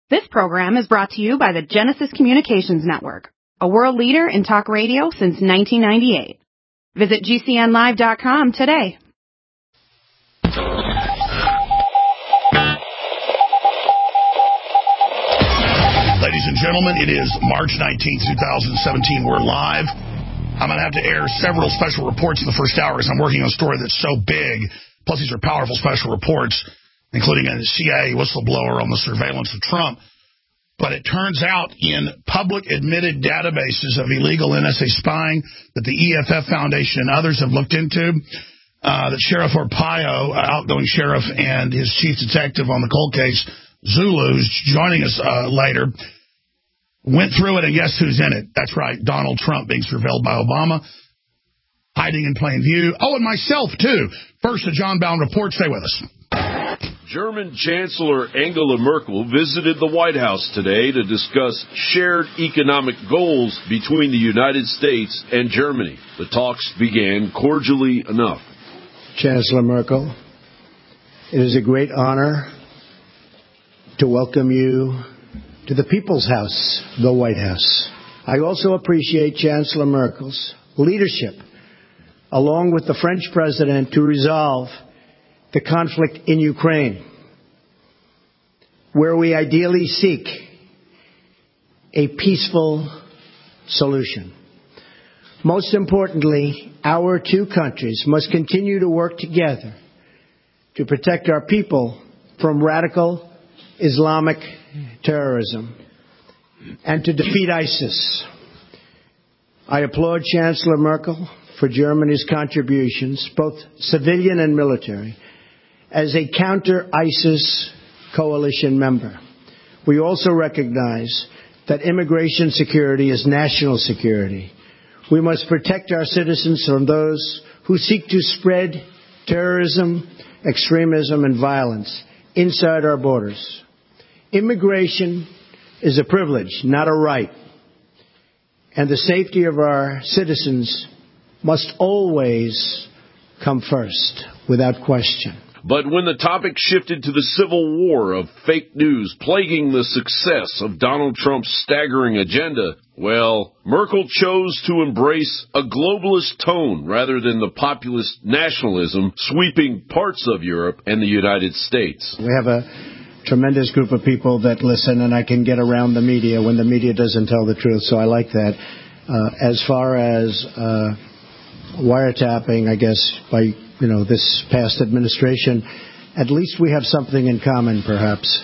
This program is brought to you by the Genesis Communications Network, a world leader in talk radio since 1998. Visit GCNlive.com today. Ladies and gentlemen, it is March 19th, 2017. We're live. I'm going to have to air several special reports in the first hour as I'm working on a story that's so big. Plus, these are powerful special reports, including a CIA whistleblower on the surveillance of Trump. But it turns out in public admitted databases of illegal NSA spying that the EFF Foundation and others have looked into, that Sheriff Arpaio, outgoing sheriff, and his chief detective on the cold case, Zulu, who's joining us later, went through it, and guess who's in it? That's right, Donald Trump being surveilled by Obama, hiding in plain view. Oh, and myself, too. First, the John Bowne Report. Stay with us. German Chancellor Angela Merkel visited the White House today to discuss shared economic goals between the United States and Germany. The talks began cordially enough. Chancellor Merkel, it is a great honor to welcome you to the People's House, the White House. I also appreciate Chancellor Merkel's leadership, along with the French president, to resolve the conflict in Ukraine, where we ideally seek a peaceful solution. Most importantly, our two countries must continue to work together to protect our people from radical Islamic terrorism and to defeat ISIS. I applaud Chancellor Merkel for Germany's contributions, both civilian and military, as a counter-ISIS coalition member. We also recognize that immigration security is national security. We must protect our citizens from those who seek to spread terrorism, extremism, and violence inside our borders. Immigration is a privilege, not a right. And the safety of our citizens must always come first, without question. But when the topic shifted to the civil war of fake news plaguing the success of Donald Trump's staggering agenda, well, Merkel chose to embrace a globalist tone rather than the populist nationalism sweeping parts of Europe and the United States. We have a tremendous group of people that listen, and I can get around the media when the media doesn't tell the truth, so I like that. As far as wiretapping, I guess, by this past administration, at least we have something in common, perhaps.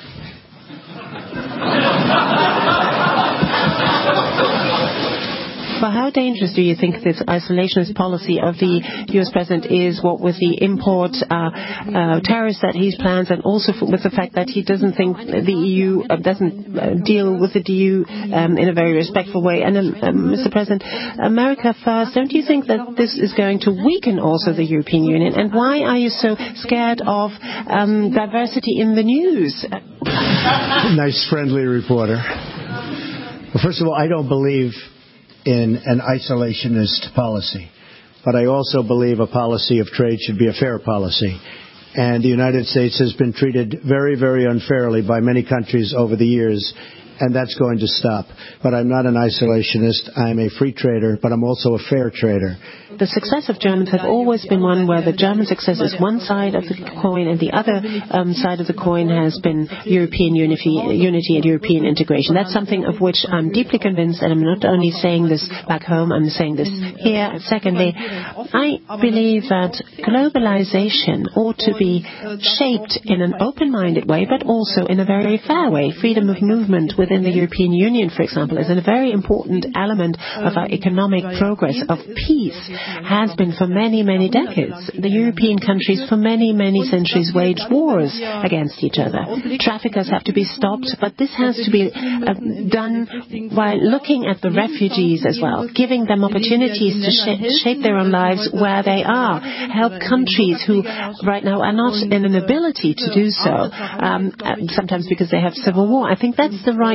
Well, how dangerous do you think this isolationist policy of the U.S. president is, what with the import tariffs that he plans, and also with the fact that he doesn't think the EU doesn't deal with the EU in a very respectful way? And Mr. President, America first, don't you think that this is going to weaken also the European Union? And why are you so scared of diversity in the news? Nice, friendly reporter. Well, first of all, I don't believe in an isolationist policy, but I also believe a policy of trade should be a fair policy. And the United States has been treated very, very unfairly by many countries over the years, and that's going to stop. But I'm not an isolationist. I'm a free trader, but I'm also a fair trader. The success of Germans has always been one where the German success is one side of the coin, and the other side of the coin has been European unity and European integration. That's something of which I'm deeply convinced, and I'm not only saying this back home, I'm saying this here. Secondly, I believe that globalization ought to be shaped in an open-minded way, but also in a very fair way. Freedom of movement within the European Union, for example, is a very important element of our economic progress, of peace, has been for many, many decades. The European countries for many, many centuries waged wars against each other. Traffickers have to be stopped, but this has to be done by looking at the refugees as well, giving them opportunities to shape their own lives where they are, help countries who right now are not in an ability to do so, sometimes because they have civil war. I think that's the right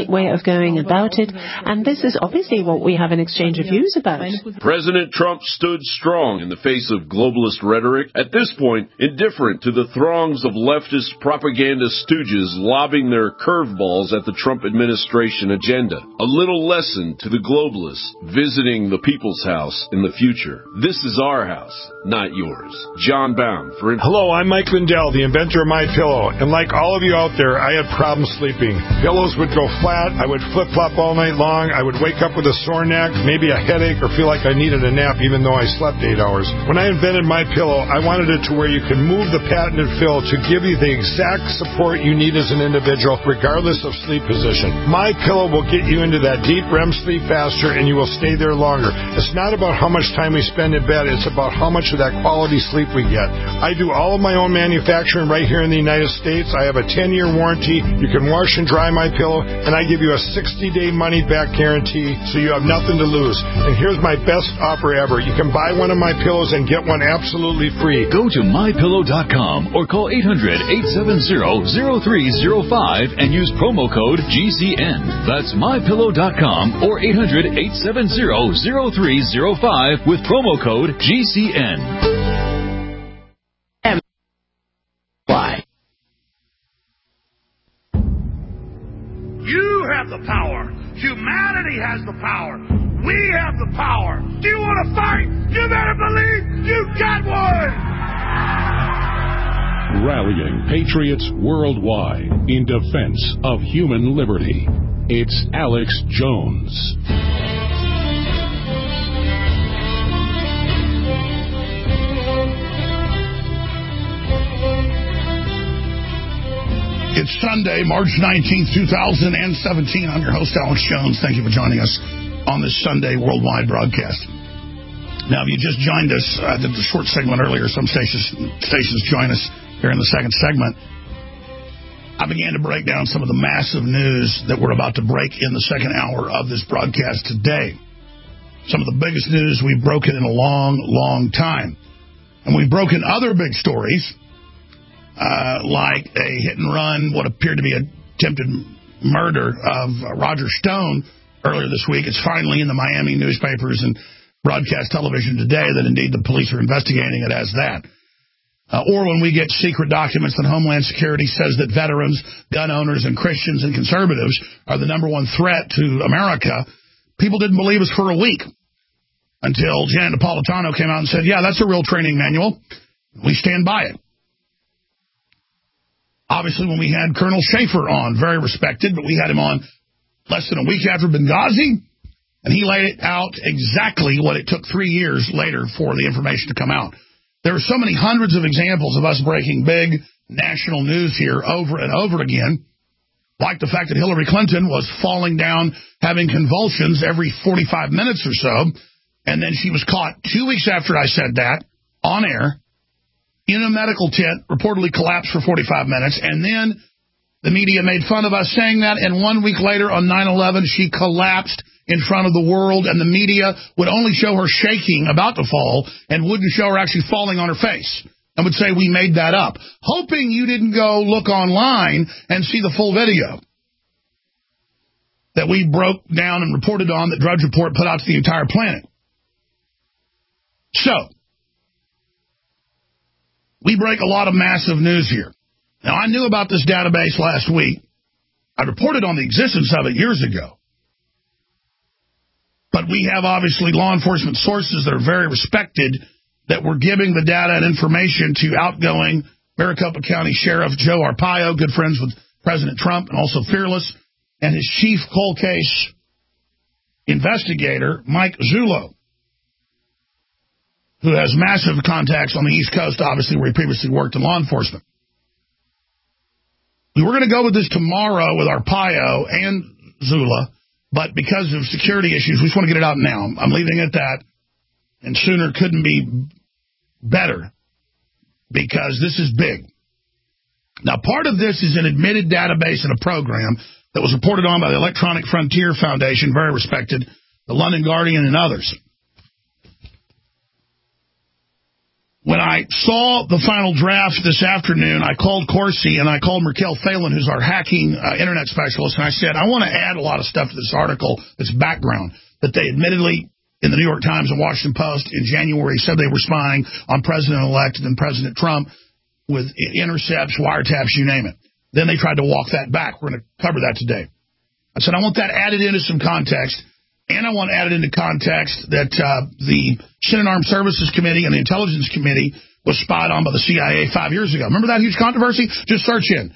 right way of going about it, and this is obviously what we have an exchange of views about. President Trump stood strong in the face of globalist rhetoric, at this point indifferent to the throngs of leftist propaganda stooges lobbing their curveballs at the Trump administration agenda. A little lesson to the globalists visiting the People's House in the future. This is our house, not yours. John Baum for... Hello, I'm Mike Lindell, the inventor of MyPillow, and like all of you out there, I had problems sleeping. Pillows would go flat, I would flip-flop all night long, I would wake up with a sore neck, maybe a headache, or feel like I needed a nap even though I slept 8 hours. When I invented MyPillow, I wanted it to where you can move the patented fill to give you the exact support you need as an individual, regardless of sleep position. MyPillow will get you into that deep REM sleep faster, and you will stay there longer. It's not about how much time we spend in bed, it's about how much of that quality sleep we get. I do all of my own manufacturing right here in the United States. I have a 10-year warranty. You can wash and dry MyPillow, and I give you a 60-day money-back guarantee, so you have nothing to lose. And here's my best offer ever. You can buy one of my pillows and get one absolutely free. Go to MyPillow.com or call 800-870-0305 and use promo code GCN. That's MyPillow.com or 800-870-0305 with promo code GCN. Why? You have the power. Humanity has the power. We have the power. Do you want to fight? You better believe you got one. Rallying patriots worldwide in defense of human liberty. It's Alex Jones. It's Sunday, March 19th, 2017. I'm your host, Alex Jones. Thank you for joining us on this Sunday worldwide broadcast. Now, if you just joined us, I did the short segment earlier. Some stations join us here in the second segment. I began to break down some of the massive news that we're about to break in the second hour of this broadcast today. Some of the biggest news we've broken in a long, long time. And we've broken other big stories, like a hit and run, what appeared to be attempted murder of Roger Stone earlier this week. It's finally in the Miami newspapers and broadcast television today that indeed the police are investigating it as that. Or when we get secret documents that Homeland Security says that veterans, gun owners, and Christians and conservatives are the number one threat to America, people didn't believe us for a week until Janet Napolitano came out and said, yeah, that's a real training manual. We stand by it. Obviously, when we had Colonel Schaefer on, very respected, but we had him on less than a week after Benghazi, and he laid it out exactly what it took 3 years later for the information to come out. There are so many hundreds of examples of us breaking big national news here over and over again, like the fact that Hillary Clinton was falling down, having convulsions every 45 minutes or so, and then she was caught 2 weeks after I said that, on air, in a medical tent, reportedly collapsed for 45 minutes, and then the media made fun of us saying that, and 1 week later on 9/11, she collapsed in front of the world, and the media would only show her shaking, about to fall, and wouldn't show her actually falling on her face, and would say we made that up, hoping you didn't go look online and see the full video that we broke down and reported on, that Drudge Report put out to the entire planet. So, we break a lot of massive news here. Now, I knew about this database last week. I reported on the existence of it years ago. But we have, obviously, law enforcement sources that are very respected that were giving the data and information to outgoing Maricopa County Sheriff Joe Arpaio, good friends with President Trump and also fearless, and his chief cold case investigator, Mike Zullo, who has massive contacts on the East Coast, obviously, where he previously worked in law enforcement. We were going to go with this tomorrow with Arpaio and Zula, but because of security issues, we just want to get it out now. I'm leaving it at that, and sooner couldn't be better, because this is big. Now, part of this is an admitted database and a program that was reported on by the Electronic Frontier Foundation, very respected, the London Guardian, and others. When I saw the final draft this afternoon, I called Corsi and I called Merkel Phelan, who's our hacking internet specialist, and I said, I want to add a lot of stuff to this article that's background, that they admittedly, in the New York Times and Washington Post in January, said they were spying on President-elect and President Trump with intercepts, wiretaps, you name it. Then they tried to walk that back. We're going to cover that today. I said, I want that added into some context, and I want added into context that the Senate Armed Services Committee and the Intelligence Committee was spied on by the CIA 5 years ago. Remember that huge controversy? Just search in.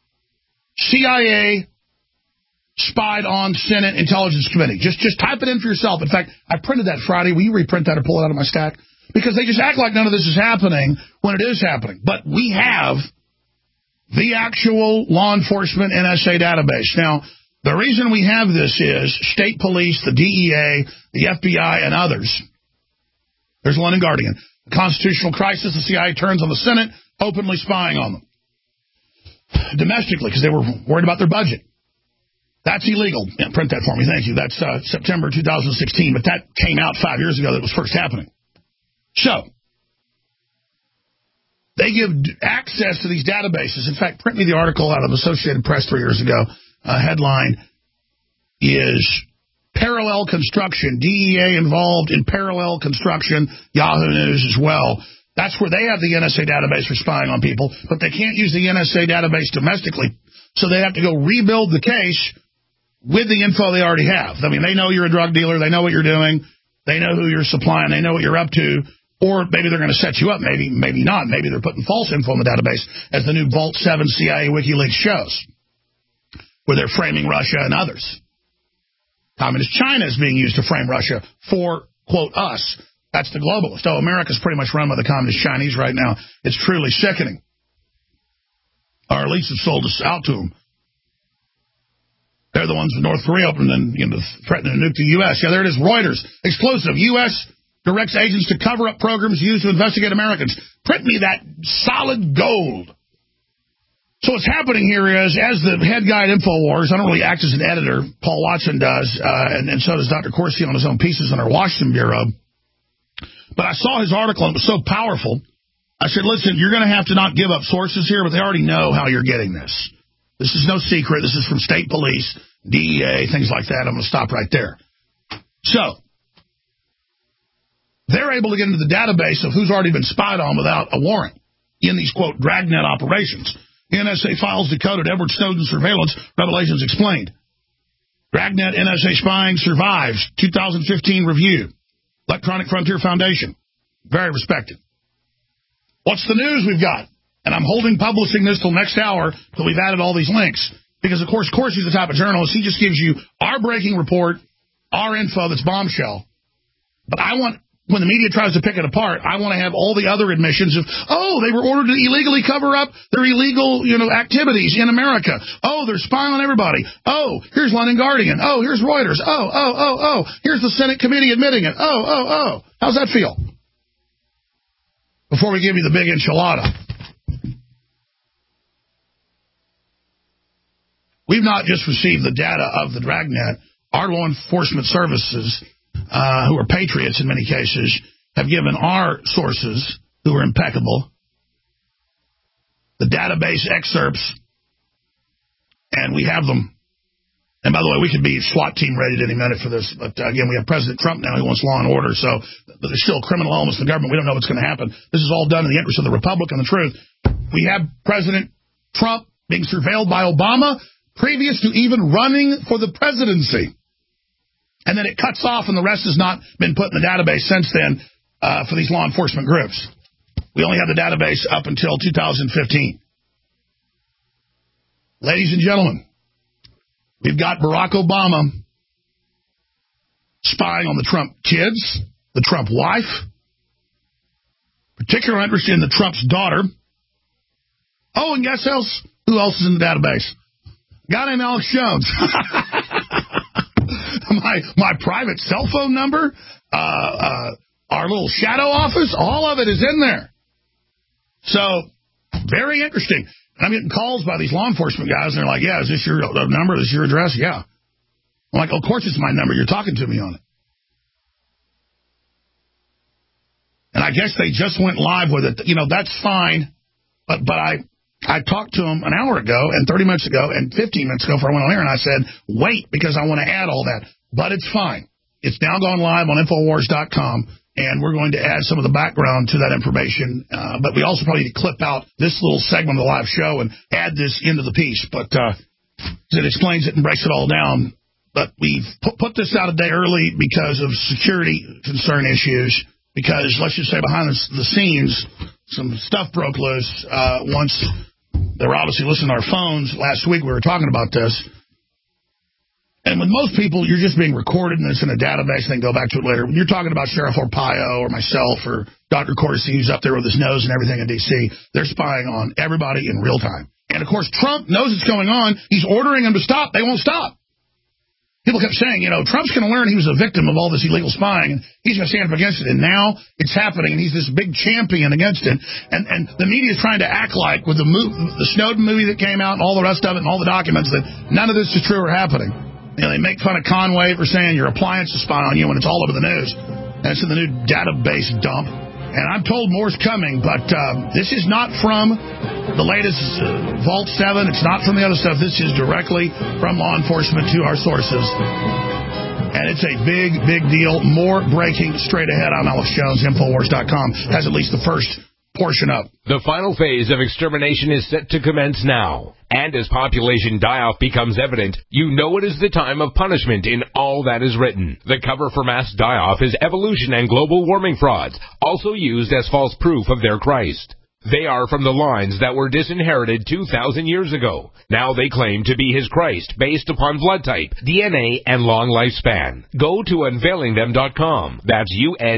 CIA spied on Senate Intelligence Committee. Just type it in for yourself. In fact, I printed that Friday. Will you reprint that or pull it out of my stack? Because they just act like none of this is happening when it is happening. But we have the actual law enforcement NSA database. Now, the reason we have this is state police, the DEA, the FBI, and others. There's London Guardian. The constitutional crisis, the CIA turns on the Senate, openly spying on them. Domestically, because they were worried about their budget. That's illegal. Yeah, print that for me, thank you. That's September 2016, but that came out 5 years ago that was first happening. So, they give access to these databases. In fact, print me the article out of Associated Press 3 years ago. Headline is Parallel Construction, DEA involved in parallel construction, Yahoo News as well. That's where they have the NSA database for spying on people, but they can't use the NSA database domestically, so they have to go rebuild the case with the info they already have. I mean, they know you're a drug dealer, they know what you're doing, they know who you're supplying, they know what you're up to, or maybe they're going to set you up, maybe not. Maybe they're putting false info in the database, as the new Vault 7 CIA WikiLeaks shows, where they're framing Russia and others. Communist China is being used to frame Russia for, quote, us. That's the globalist. Oh, America's pretty much run by the Communist Chinese right now. It's truly sickening. Our elites have sold us out to them. They're the ones with North Korea opening and threatening to nuke the U.S. Yeah, there it is. Reuters. Exclusive. U.S. directs agents to cover up programs used to investigate Americans. Print me that solid gold. So what's happening here is, as the head guy at InfoWars, I don't really act as an editor, Paul Watson does, and so does Dr. Corsi on his own pieces in our Washington Bureau. But I saw his article, and it was so powerful. I said, listen, you're going to have to not give up sources here, but they already know how you're getting this. This is no secret. This is from state police, DEA, things like that. I'm going to stop right there. So, they're able to get into the database of who's already been spied on without a warrant in these, quote, dragnet operations. NSA files decoded Edward Snowden surveillance, revelations explained. Dragnet NSA spying survives, 2015 review. Electronic Frontier Foundation, very respected. What's the news we've got? And I'm holding publishing this till next hour till we've added all these links. Because, of course, he's the type of journalist. He just gives you our breaking report, our info that's bombshell. But I want, when the media tries to pick it apart, I want to have all the other admissions of, oh, they were ordered to illegally cover up their illegal, activities in America. Oh, they're spying on everybody. Oh, here's London Guardian. Oh, here's Reuters. Oh, here's the Senate committee admitting it. Oh. How's that feel? Before we give you the big enchilada. We've not just received the data of the dragnet. Our law enforcement services, who are patriots in many cases, have given our sources, who are impeccable, the database excerpts, and we have them. And by the way, we could be SWAT team ready at any minute for this. But again, we have President Trump now. He wants law and order. So there's still criminal elements in the government. We don't know what's going to happen. This is all done in the interest of the Republic and the truth. We have President Trump being surveilled by Obama previous to even running for the presidency. And then it cuts off, and the rest has not been put in the database since then for these law enforcement groups. We only have the database up until 2015. Ladies and gentlemen, we've got Barack Obama spying on the Trump kids, the Trump wife, particular interest in the Trump's daughter. Oh, and guess who else is in the database? A guy named Alex Jones. My private cell phone number, our little shadow office, all of it is in there. So, very interesting. And I'm getting calls by these law enforcement guys, and they're like, yeah, is this your number? Is this your address? Yeah. I'm like, of course it's my number. You're talking to me on it. And I guess they just went live with it. That's fine. But I talked to them an hour ago and 30 minutes ago and 15 minutes ago before I went on air, and I said, wait, because I want to add all that. But it's fine. It's now gone live on Infowars.com, and we're going to add some of the background to that information. But we also probably need to clip out this little segment of the live show and add this into the piece. But it explains it and breaks it all down. But we've put this out a day early because of security concern issues, because let's just say behind the scenes, some stuff broke loose. Once they were obviously listening to our phones. Last week we were talking about this. And with most people, you're just being recorded and it's in a database and then go back to it later. When you're talking about Sheriff Arpaio or myself or Dr. Corsi, who's up there with his nose and everything in D.C., they're spying on everybody in real time. And, of course, Trump knows it's going on. He's ordering them to stop. They won't stop. People kept saying, Trump's going to learn he was a victim of all this illegal spying, and he's going to stand up against it. And now it's happening, and he's this big champion against it. And the media is trying to act like, with the Snowden movie that came out and all the rest of it and all the documents, that none of this is true or happening. They make fun of Conway for saying your appliances spy on you when it's all over the news. And it's in the new database dump. And I'm told more's coming, but this is not from the latest Vault 7. It's not from the other stuff. This is directly from law enforcement to our sources. And it's a big, big deal. More breaking straight ahead. I'm Alex Jones. Infowars.com has at least the first portion up. The final phase of extermination is set to commence now. And as population die-off becomes evident, you know it is the time of punishment in all that is written. The cover for mass die-off is evolution and global warming frauds, also used as false proof of their Christ. They are from the lines that were disinherited 2,000 years ago. Now they claim to be his Christ based upon blood type, DNA, and long lifespan. Go to unveilingthem.com. That's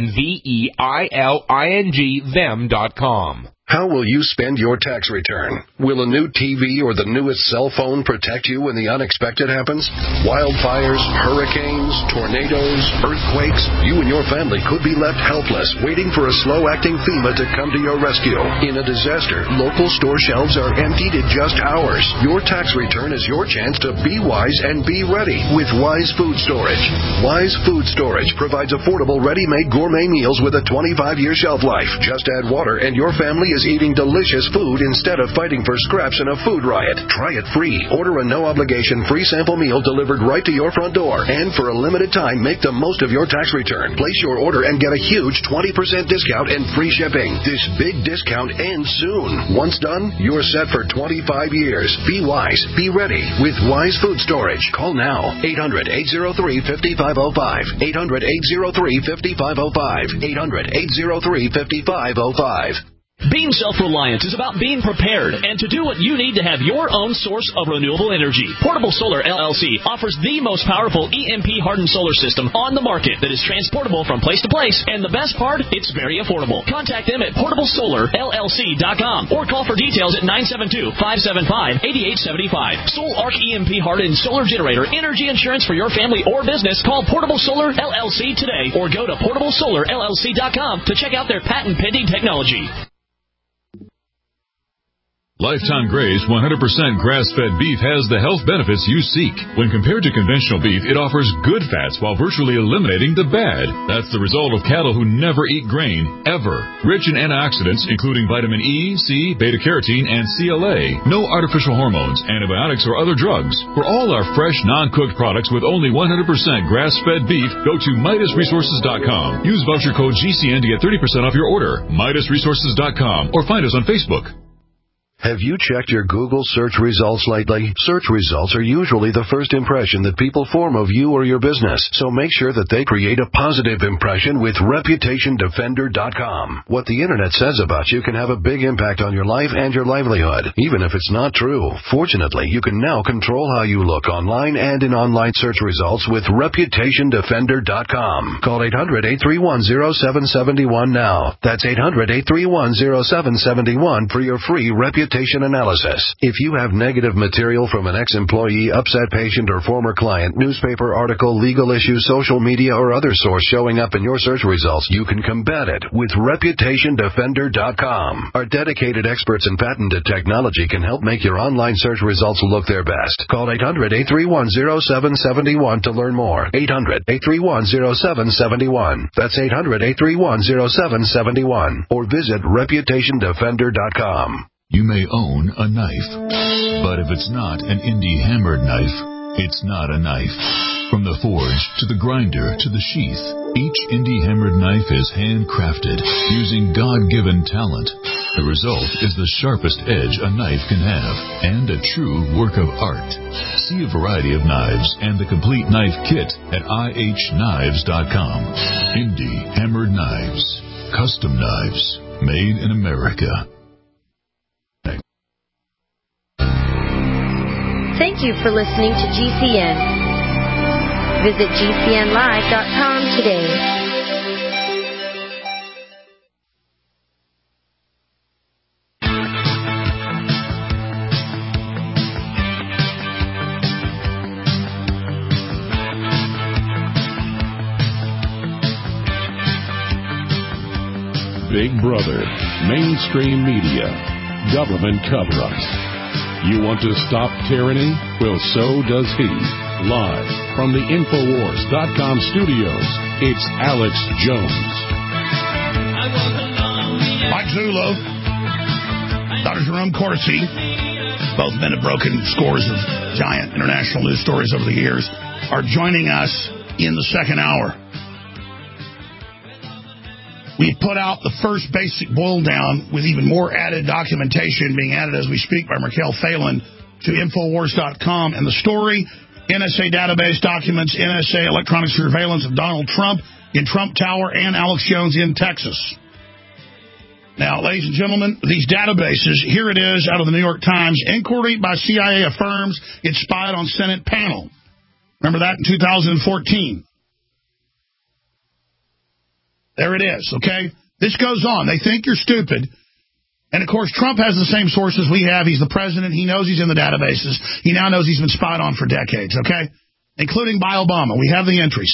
UNVEILING them.com. How will you spend your tax return? Will a new TV or the newest cell phone protect you when the unexpected happens? Wildfires, hurricanes, tornadoes, earthquakes. You and your family could be left helpless, waiting for a slow-acting FEMA to come to your rescue. In a disaster, local store shelves are emptied in just hours. Your tax return is your chance to be wise and be ready with Wise Food Storage. Wise Food Storage provides affordable, ready-made gourmet meals with a 25-year shelf life. Just add water and your family is eating delicious food instead of fighting for scraps in a food riot. Try it free. Order a no-obligation free sample meal delivered right to your front door. And for a limited time, make the most of your tax return. Place your order and get a huge 20% discount and free shipping. This big discount ends soon. Once done, you're set for 25 years. Be wise. Be ready with Wise Food Storage. Call now. 800-803-5505. 800-803-5505. 800-803-5505. Being self-reliant is about being prepared and to do what you need to have your own source of renewable energy. Portable Solar LLC offers the most powerful EMP-hardened solar system on the market that is transportable from place to place, and the best part, it's very affordable. Contact them at portablesolarllc.com or call for details at 972-575-8875. Soul Arc EMP-hardened solar generator energy insurance for your family or business. Call Portable Solar LLC today or go to portablesolarllc.com to check out their patent-pending technology. Lifetime Gray's 100% grass-fed beef has the health benefits you seek. When compared to conventional beef, it offers good fats while virtually eliminating the bad. That's the result of cattle who never eat grain, ever. Rich in antioxidants, including vitamin E, C, beta-carotene, and CLA. No artificial hormones, antibiotics, or other drugs. For all our fresh, non-cooked products with only 100% grass-fed beef, go to MidasResources.com. Use voucher code GCN to get 30% off your order. MidasResources.com or find us on Facebook. Have you checked your Google search results lately? Search results are usually the first impression that people form of you or your business, so make sure that they create a positive impression with ReputationDefender.com. What the Internet says about you can have a big impact on your life and your livelihood, even if it's not true. Fortunately, you can now control how you look online and in online search results with ReputationDefender.com. Call 800-831-0771 now. That's 800-831-0771 for your free Reputation reputation analysis. If you have negative material from an ex-employee, upset patient, or former client, newspaper article, legal issue, social media, or other source showing up in your search results, you can combat it with ReputationDefender.com. Our dedicated experts in patented technology can help make your online search results look their best. Call 800-831-0771 to learn more. 800-831-0771. That's 800-831-0771. Or visit ReputationDefender.com. You may own a knife, but if it's not an indie hammered knife, it's not a knife. From the forge to the grinder to the sheath, each indie hammered knife is handcrafted using God-given talent. The result is the sharpest edge a knife can have and a true work of art. See a variety of knives and the complete knife kit at ihknives.com. Indie hammered knives. Custom knives made in America. Thank you for listening to GCN. Visit GCNlive.com today. Big Brother, mainstream media, government cover-ups. You want to stop tyranny? Well, so does he. Live from the Infowars.com studios, it's Alex Jones. Mike Zullo, Dr. Jerome Corsi, both men have broken scores of giant international news stories over the years, are joining us in the second hour. We put out the first basic boil down with even more added documentation being added as we speak by Merkel Phelan to Infowars.com. And the story, NSA database documents, NSA electronic surveillance of Donald Trump in Trump Tower and Alex Jones in Texas. Now, ladies and gentlemen, these databases, here it is out of the New York Times. Inquiry by CIA affirms it spied on Senate panel. Remember that in 2014. There it is, okay? This goes on. They think you're stupid. And, of course, Trump has the same sources we have. He's the president. He knows he's in the databases. He now knows he's been spied on for decades, okay? Including by Obama. We have the entries.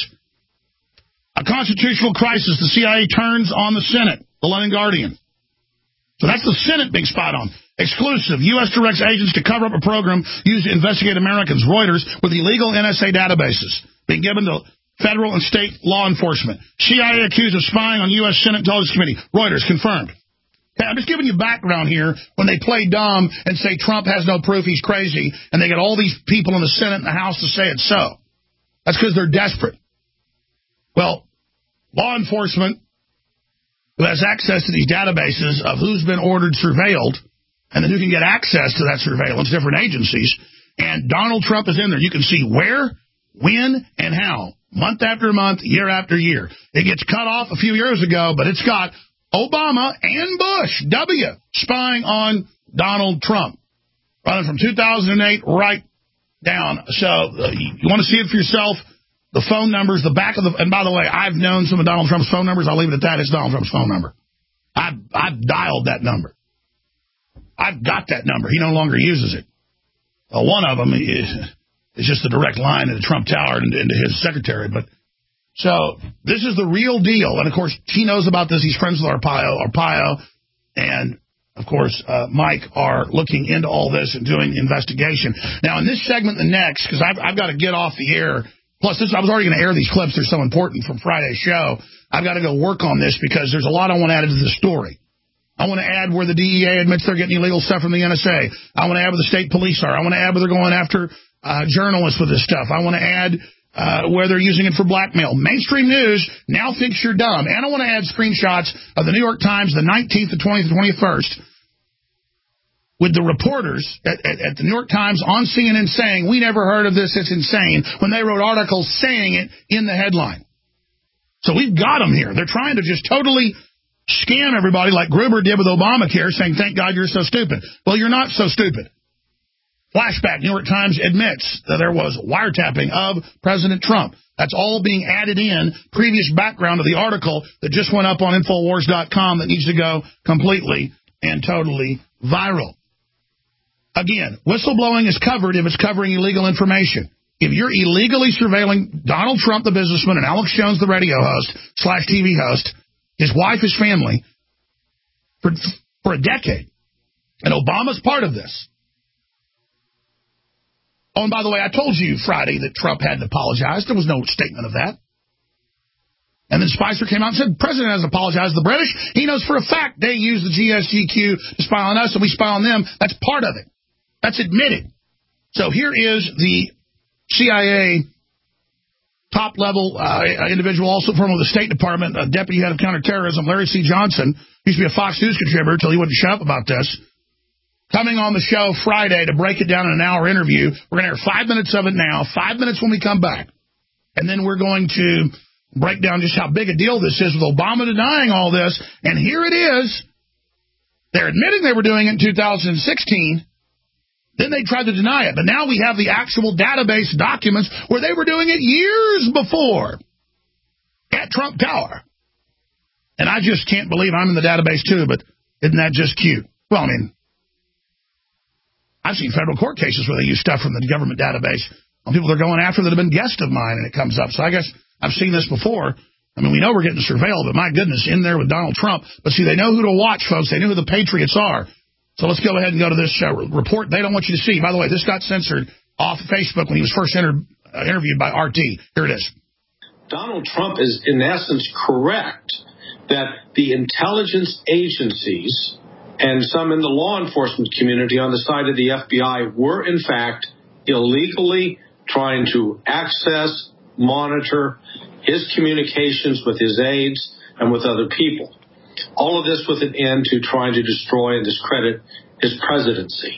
A constitutional crisis. The CIA turns on the Senate, the London Guardian. So that's the Senate being spied on. Exclusive. U.S. directs agents to cover up a program used to investigate Americans. Reuters with illegal NSA databases being given to federal and state law enforcement. CIA accused of spying on U.S. Senate Intelligence Committee. Reuters confirmed. Okay, I'm just giving you background here when they play dumb and say Trump has no proof, he's crazy, and they get all these people in the Senate and the House to say it's so. That's because they're desperate. Well, law enforcement who has access to these databases of who's been ordered surveilled and then who can get access to that surveillance, different agencies, and Donald Trump is in there. You can see where, when, and how, month after month, year after year. It gets cut off a few years ago, but it's got Obama and Bush, W, spying on Donald Trump, running from 2008 right down. So you want to see it for yourself. The phone numbers, the back of the, and by the way, I've known some of Donald Trump's phone numbers. I'll leave it at that. It's Donald Trump's phone number. I've dialed that number. I've got that number. He no longer uses it. One of them is just the direct line to the Trump Tower and to his secretary. But so this is the real deal. And, of course, he knows about this. He's friends with Arpaio and, of course, Mike are looking into all this and doing investigation. Now, in this segment, the next, because I've got to get off the air. Plus, I was already going to air these clips. They're so important from Friday's show. I've got to go work on this because there's a lot I want added to the story. I want to add where the DEA admits they're getting illegal stuff from the NSA. I want to add where the state police are. I want to add where they're going after journalists with this stuff. I want to add where they're using it for blackmail. Mainstream news now thinks you're dumb. And I want to add screenshots of the New York Times, the 19th, the 20th, the 21st, with the reporters at the New York Times on CNN saying, we never heard of this, it's insane, when they wrote articles saying it in the headline. So we've got them here. They're trying to just totally scam everybody like Gruber did with Obamacare, saying, thank God you're so stupid. Well, you're not so stupid. Flashback, New York Times admits that there was wiretapping of President Trump. That's all being added in, previous background of the article that just went up on Infowars.com that needs to go completely and totally viral. Again, whistleblowing is covered if it's covering illegal information. If you're illegally surveilling Donald Trump, the businessman, and Alex Jones, the radio host / TV host, his wife, his family, for a decade, and Obama's part of this. Oh, and by the way, I told you Friday that Trump hadn't apologized. There was no statement of that. And then Spicer came out and said, the president hasn't apologized to the British. He knows for a fact they use the GSGQ to spy on us, and we spy on them. That's part of it. That's admitted. So here is the CIA top-level individual, also from the State Department, Deputy Head of Counterterrorism, Larry C. Johnson, used to be a Fox News contributor until he wouldn't shut up about this, coming on the show Friday to break it down in an hour interview. We're going to air 5 minutes of it now, 5 minutes when we come back. And then we're going to break down just how big a deal this is with Obama denying all this. And here it is. They're admitting they were doing it in 2016. Then they tried to deny it. But now we have the actual database documents where they were doing it years before at Trump Tower. And I just can't believe I'm in the database too, but isn't that just cute? Well, I mean, I've seen federal court cases where they use stuff from the government database on people they're going after that have been guests of mine, and it comes up. So I guess I've seen this before. I mean, we know we're getting surveilled, but my goodness, in there with Donald Trump. But see, they know who to watch, folks. They know who the patriots are. So let's go ahead and go to this report they don't want you to see. By the way, this got censored off Facebook when he was first interviewed by RT. Here it is. Donald Trump is, in essence, correct that the intelligence agencies and some in the law enforcement community on the side of the FBI were, in fact, illegally trying to access, monitor his communications with his aides and with other people. All of this with an end to trying to destroy and discredit his presidency.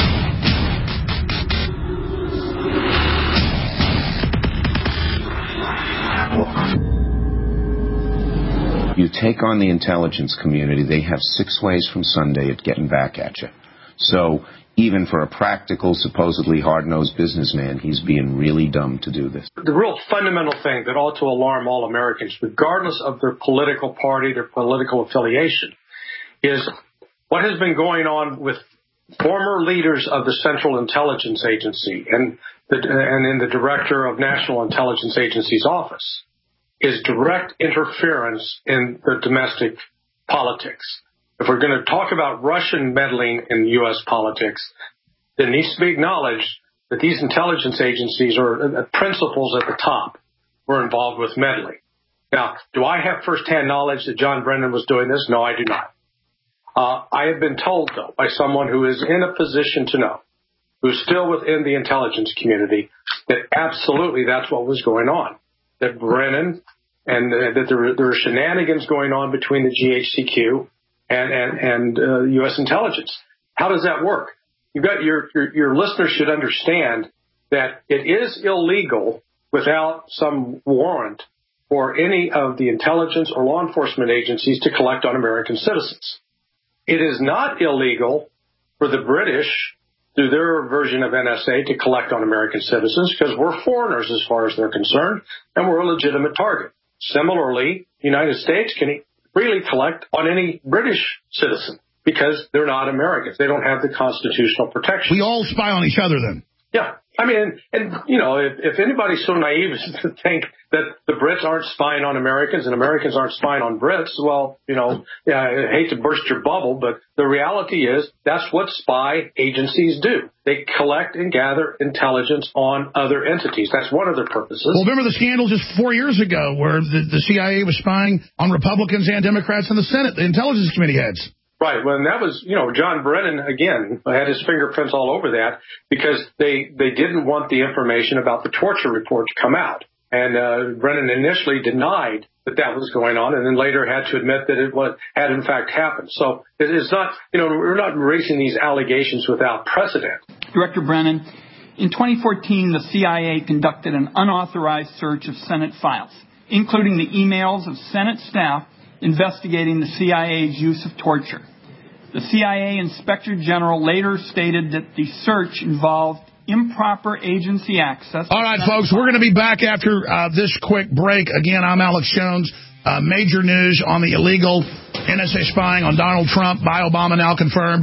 You take on the intelligence community, they have 6 ways from Sunday at getting back at you. So even for a practical, supposedly hard-nosed businessman, he's being really dumb to do this. The real fundamental thing that ought to alarm all Americans, regardless of their political party, their political affiliation, is what has been going on with former leaders of the Central Intelligence Agency and in the Director of National Intelligence Agency's office is direct interference in the domestic politics. If we're going to talk about Russian meddling in U.S. politics, it needs to be acknowledged that these intelligence agencies or principals at the top were involved with meddling. Now, do I have firsthand knowledge that John Brennan was doing this? No, I do not. I have been told, though, by someone who is in a position to know, who's still within the intelligence community, that absolutely that's what was going on. That Brennan and that there were shenanigans going on between the GHQ and U.S. intelligence. How does that work? You've got your listeners should understand that it is illegal without some warrant for any of the intelligence or law enforcement agencies to collect on American citizens. It is not illegal for the British, through their version of NSA, to collect on American citizens because we're foreigners as far as they're concerned, and we're a legitimate target. Similarly, the United States can freely collect on any British citizen because they're not Americans. They don't have the constitutional protection. We all spy on each other then. Yeah. I mean, and you know, if anybody's so naive as to think that the Brits aren't spying on Americans and Americans aren't spying on Brits, well, you know, yeah, I hate to burst your bubble, but the reality is that's what spy agencies do. They collect and gather intelligence on other entities. That's one of their purposes. Well, remember the scandal just 4 years ago where the CIA was spying on Republicans and Democrats in the Senate, the intelligence committee heads. Right. Well, and that was, you know, John Brennan, again, had his fingerprints all over that because they didn't want the information about the torture report to come out. And Brennan initially denied that was going on and then later had to admit that it had in fact happened. So it is not, you know, we're not raising these allegations without precedent. Director Brennan, in 2014, the CIA conducted an unauthorized search of Senate files, including the emails of Senate staff investigating the CIA's use of torture. The CIA Inspector General later stated that the search involved improper agency access. All right, folks, we're going to be back after this quick break. Again, I'm Alex Jones. Major news on the illegal NSA spying on Donald Trump by Obama now confirmed.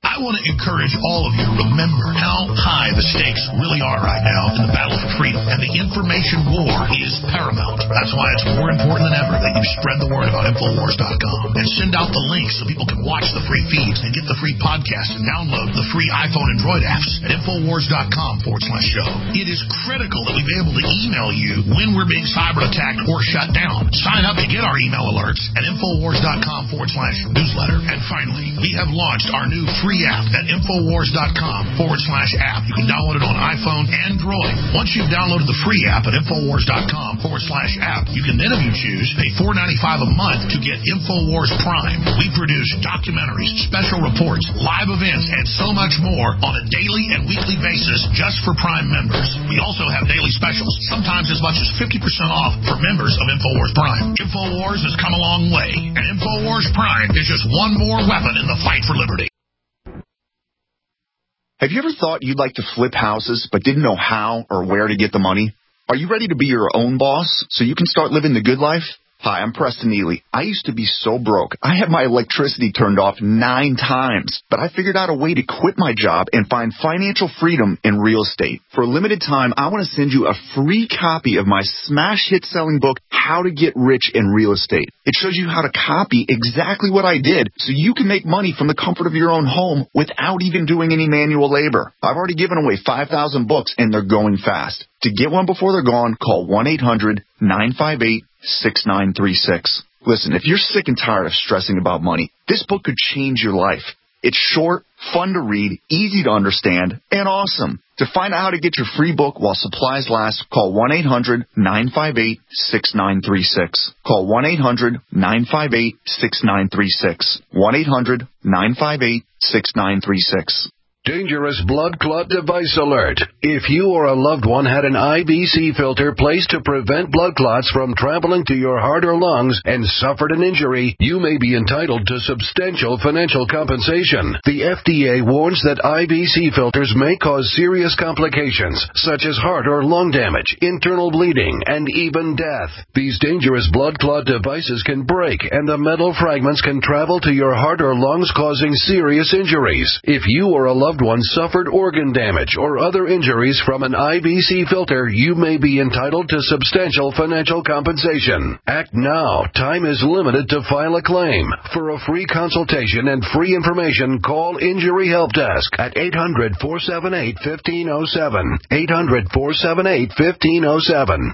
I want to encourage all of you to remember how high the stakes really are right now in the battle for freedom. And the information war is paramount. That's why it's more important than ever that you spread the word about Infowars.com and send out the links so people can watch the free feeds and get the free podcast and download the free iPhone and Android apps at Infowars.com/show. It is critical that we be able to email you when we're being cyber attacked or shut down. Sign up and get our email alerts at Infowars.com/newsletter. And finally, we have launched our new free app at Infowars.com/app. You can download it on iPhone and Android. Once you've downloaded the free app at Infowars.com/app, you can then, if you choose, pay $4.95 a month to get Infowars Prime. We produce documentaries, special reports, live events, and so much more on a daily and weekly basis just for Prime members. We also have daily specials, sometimes as much as 50% off for members of Infowars Prime. Infowars has come a long way, and Infowars Prime is just one more weapon in the fight for liberty. Have you ever thought you'd like to flip houses but didn't know how or where to get the money? Are you ready to be your own boss so you can start living the good life? Hi, I'm Preston Neely. I used to be so broke. I had my electricity turned off 9 times, but I figured out a way to quit my job and find financial freedom in real estate. For a limited time, I want to send you a free copy of my smash hit selling book, How to Get Rich in Real Estate. It shows you how to copy exactly what I did so you can make money from the comfort of your own home without even doing any manual labor. I've already given away 5,000 books and they're going fast. To get one before they're gone, call 1-800-958-6936. Listen, if you're sick and tired of stressing about money, this book could change your life. It's short, fun to read, easy to understand, and awesome. To find out how to get your free book while supplies last, call 1-800-958-6936. Call 1-800-958-6936. 1-800-958-6936. Dangerous blood clot device alert. If you or a loved one had an IVC filter placed to prevent blood clots from traveling to your heart or lungs and suffered an injury, you may be entitled to substantial financial compensation. The FDA warns that IVC filters may cause serious complications, such as heart or lung damage, internal bleeding, and even death. These dangerous blood clot devices can break, and the metal fragments can travel to your heart or lungs, causing serious injuries. If you or a loved one suffered organ damage or other injuries from an IVC filter, you may be entitled to substantial financial compensation. Act now. Time is limited to file a claim. For a free consultation and free information, call Injury Help Desk at 800-478-1507. 800-478-1507.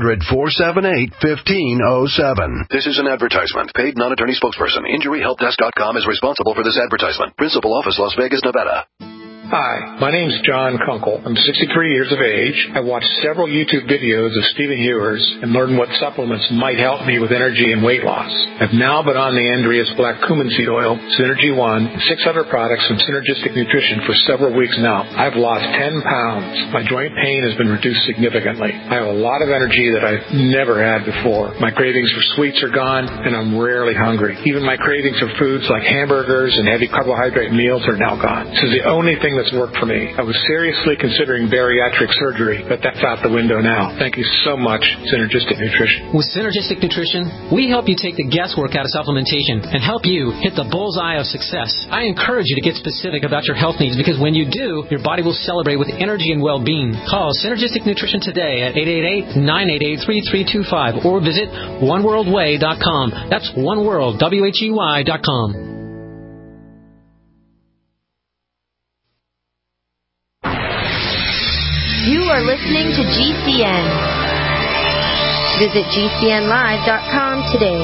800-478-1507. This is an advertisement. Paid non-attorney spokesperson. InjuryHelpDesk.com is responsible for this advertisement. Principal office, Las Vegas, Nevada. Hi, my name's John Kunkel. I'm 63 years of age. I watched several YouTube videos of Stephen Ewers and learned what supplements might help me with energy and weight loss. I've now been on the Andreas Black Cumin Seed Oil, Synergy One, and 6 other products from Synergistic Nutrition for several weeks now. I've lost 10 pounds. My joint pain has been reduced significantly. I have a lot of energy that I've never had before. My cravings for sweets are gone, and I'm rarely hungry. Even my cravings for foods like hamburgers and heavy carbohydrate meals are now gone. This is the only thing that's worked for me. I was seriously considering bariatric surgery, but that's out the window now. Thank you so much, Synergistic Nutrition. With Synergistic Nutrition, we help you take the guesswork out of supplementation and help you hit the bullseye of success. I encourage you to get specific about your health needs, because when you do, your body will celebrate with energy and well-being. Call Synergistic Nutrition today at 888-988-3325 or visit oneworldway.com. That's oneworld.com. You are listening to GCN. Visit GCNlive.com today.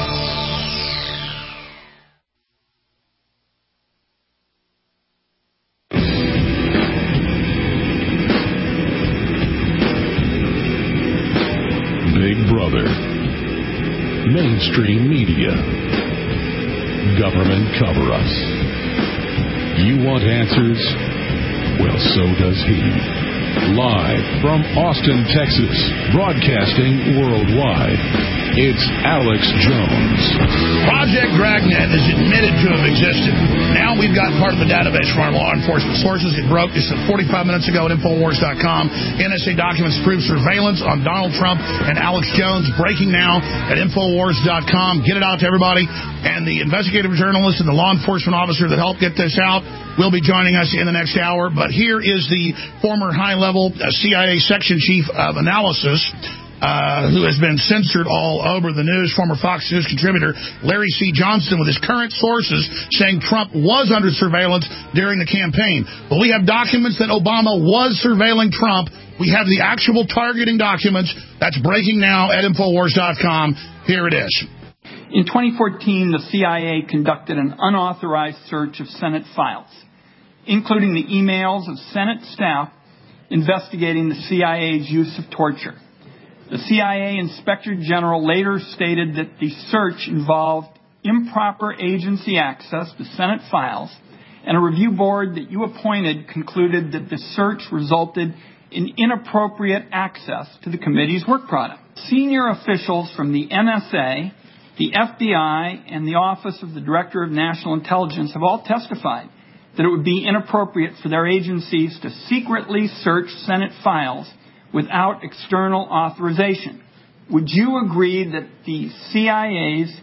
Big Brother. Mainstream media. Government cover-ups. You want answers? Well, so does he. Live from Austin, Texas, broadcasting worldwide. it's Alex Jones. Project Dragnet is admitted to have existed. Now we've got part of the database from our law enforcement sources. It broke just 45 minutes ago at Infowars.com. NSA documents prove surveillance on Donald Trump and Alex Jones. Breaking now at Infowars.com. Get it out to everybody. And the investigative journalist and the law enforcement officer that helped get this out will be joining us in the next hour. But here is the former high-level CIA section chief of analysis, who has been censored all over the news, former Fox News contributor Larry C. Johnston, with his current sources saying Trump was under surveillance during the campaign. But we have documents that Obama was surveilling Trump. We have the actual targeting documents. That's breaking now at Infowars.com. Here it is. In 2014, the CIA conducted an unauthorized search of Senate files, including the emails of Senate staff investigating the CIA's use of torture. The CIA Inspector General later stated that the search involved improper agency access to Senate files, and a review board that you appointed concluded that the search resulted in inappropriate access to the committee's work product. Senior officials from the NSA, the FBI, and the Office of the Director of National Intelligence have all testified that it would be inappropriate for their agencies to secretly search Senate files without external authorization. Would you agree that the CIA's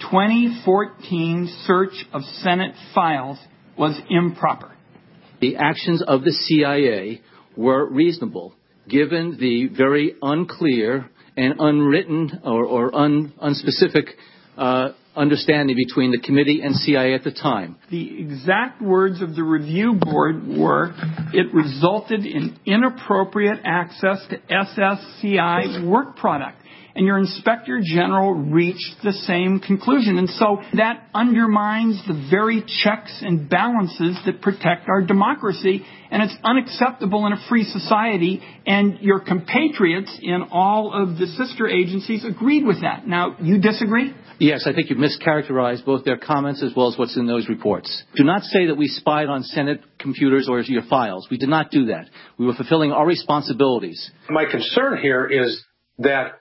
2014 search of Senate files was improper? The actions of the CIA were reasonable, given the very unclear and unwritten or unspecific understanding between the committee and CIA at the time. The exact words of the review board were, it resulted in inappropriate access to SSCI work product. And your Inspector General reached the same conclusion. And so that undermines the very checks and balances that protect our democracy. And it's unacceptable in a free society. And your compatriots in all of the sister agencies agreed with that. Now, you disagree? Yes, I think you've mischaracterized both their comments as well as what's in those reports. Do not say that we spied on Senate computers or your files. We did not do that. We were fulfilling our responsibilities. My concern here is that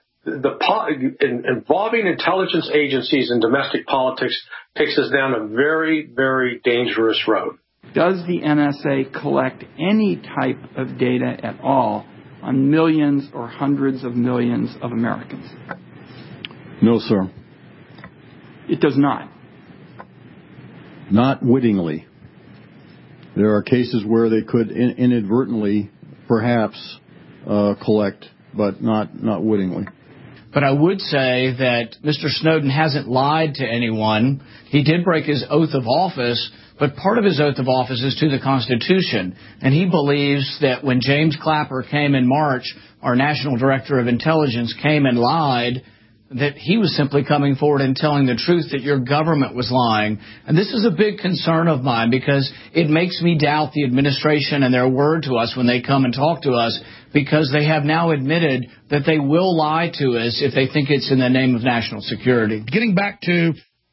involving intelligence agencies in domestic politics takes us down a very, very dangerous road. Does the NSA collect any type of data at all on millions or hundreds of millions of Americans? No, sir. It does not. Not wittingly. There are cases where they could inadvertently, perhaps, collect, but not wittingly. But I would say that Mr. Snowden hasn't lied to anyone. He did break his oath of office, but part of his oath of office is to the Constitution. And he believes that when James Clapper came in March, our National Director of Intelligence came and lied, that he was simply coming forward and telling the truth, that your government was lying. And this is a big concern of mine, because it makes me doubt the administration and their word to us when they come and talk to us, because they have now admitted that they will lie to us if they think it's in the name of national security. Getting back to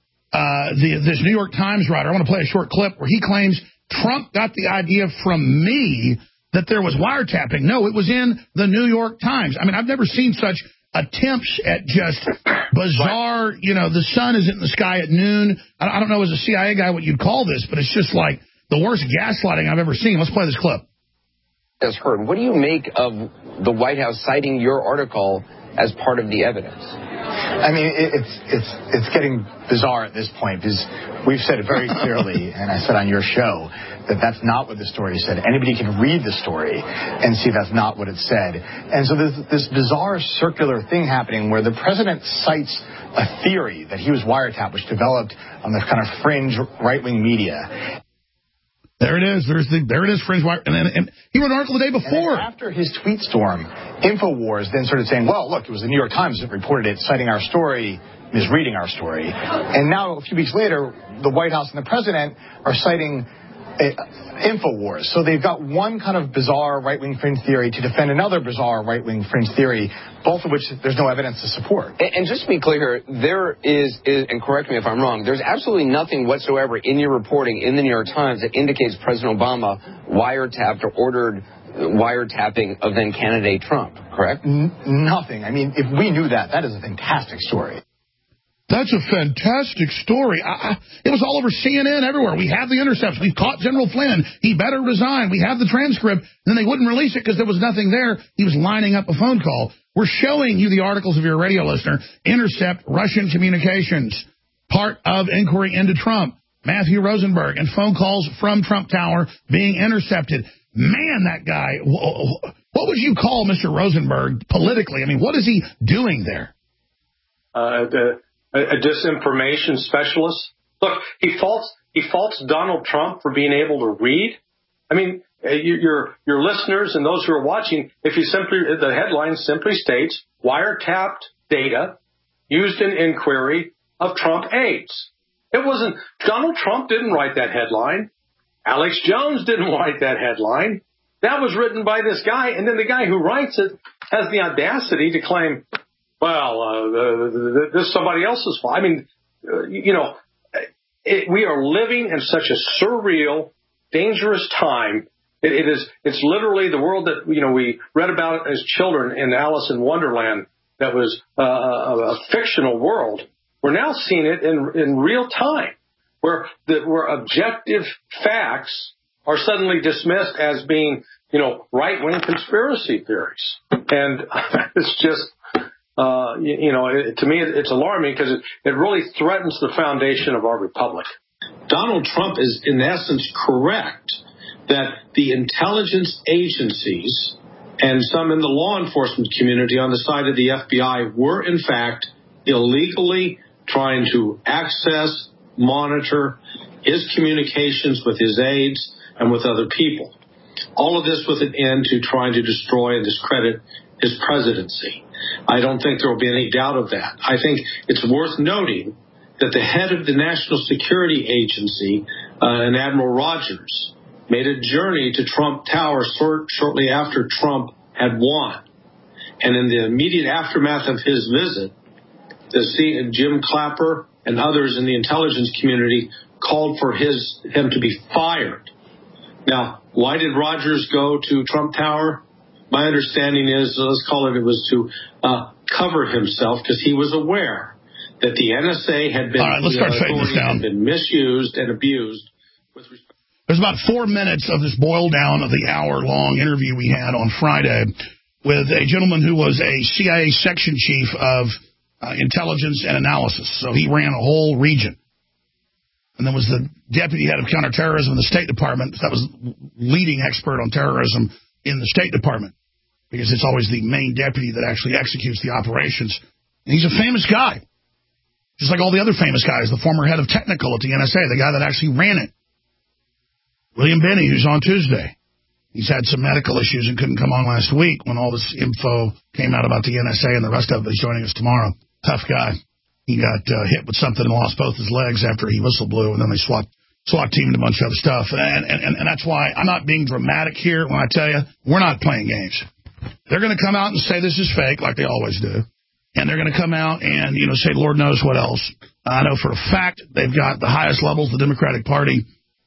this New York Times writer, I want to play a short clip where he claims Trump got the idea from me that there was wiretapping. No, it was in the New York Times. I mean, I've never seen such attempts at just bizarre, the sun isn't in the sky at noon. I don't know as a CIA guy what you'd call this, but it's just like the worst gaslighting I've ever seen. Let's play this clip. Has heard. What do you make of the White House citing your article as part of the evidence? I mean, it's getting bizarre at this point, because we've said it very clearly, and I said on your show, that that's not what the story said. Anybody can read the story and see that's not what it said. And so there's this bizarre circular thing happening where the president cites a theory that he was wiretapped, which developed on the kind of fringe right-wing media. There it is. There it is, fringe wire. And he wrote an article the day before. And after his tweet storm, InfoWars then started saying, well, look, it was the New York Times that reported it, citing our story, misreading our story. And now, a few weeks later, the White House and the president are citing InfoWars. So they've got one kind of bizarre right-wing fringe theory to defend another bizarre right-wing fringe theory, both of which there's no evidence to support. And just to be clear here, there is, and correct me if I'm wrong, there's absolutely nothing whatsoever in your reporting in the New York Times that indicates President Obama wiretapped or ordered wiretapping of then candidate Trump, correct? Nothing. I mean, if we knew that, that is a fantastic story. That's a fantastic story. It was all over CNN everywhere. We have the intercepts. We've caught General Flynn. He better resign. We have the transcript. And then they wouldn't release it because there was nothing there. He was lining up a phone call. We're showing you the articles of your radio listener. Intercept Russian communications. Part of inquiry into Trump. Matthew Rosenberg and phone calls from Trump Tower being intercepted. Man, that guy. What would you call Mr. Rosenberg politically? I mean, what is he doing there? A disinformation specialist. Look, he faults Donald Trump for being able to read. I mean, your listeners and those who are watching, the headline simply states, wiretapped data used in inquiry of Trump aides. It wasn't, Donald Trump didn't write that headline. Alex Jones didn't write that headline. That was written by this guy, and then the guy who writes it has the audacity to claim, this is somebody else's fault. I mean, we are living in such a surreal, dangerous time. It's literally the world that, we read about as children in Alice in Wonderland that was a fictional world. We're now seeing it in real time, where objective facts are suddenly dismissed as being, right-wing conspiracy theories. And it's just, to me, it's alarming because it really threatens the foundation of our republic. Donald Trump is, in essence, correct that the intelligence agencies and some in the law enforcement community on the side of the FBI were, in fact, illegally trying to access, monitor his communications with his aides and with other people. All of this with an end to trying to destroy and discredit his presidency. I don't think there will be any doubt of that. I think it's worth noting that the head of the National Security Agency, and Admiral Rogers, made a journey to Trump Tower shortly after Trump had won. And in the immediate aftermath of his visit, Jim Clapper and others in the intelligence community called for him to be fired. Now, why did Rogers go to Trump Tower? My understanding is, let's call it was to cover himself because he was aware that the NSA had been misused and abused. There's about 4 minutes of this boil down of the hour-long interview we had on Friday with a gentleman who was a CIA section chief of intelligence and analysis. So he ran a whole region. And then was the deputy head of counterterrorism in the State Department. That was leading expert on terrorism in the State Department, because it's always the main deputy that actually executes the operations. And he's a famous guy, just like all the other famous guys, the former head of technical at the NSA, the guy that actually ran it. William Binney, who's on Tuesday. He's had some medical issues and couldn't come on last week when all this info came out about the NSA and the rest of it. He's joining us tomorrow. Tough guy. He got hit with something and lost both his legs after he whistle blew, and then they SWAT teamed a bunch of other stuff. And that's why I'm not being dramatic here when I tell you we're not playing games. They're going to come out and say this is fake, like they always do. And they're going to come out and, say Lord knows what else. I know for a fact they've got the highest levels of the Democratic Party.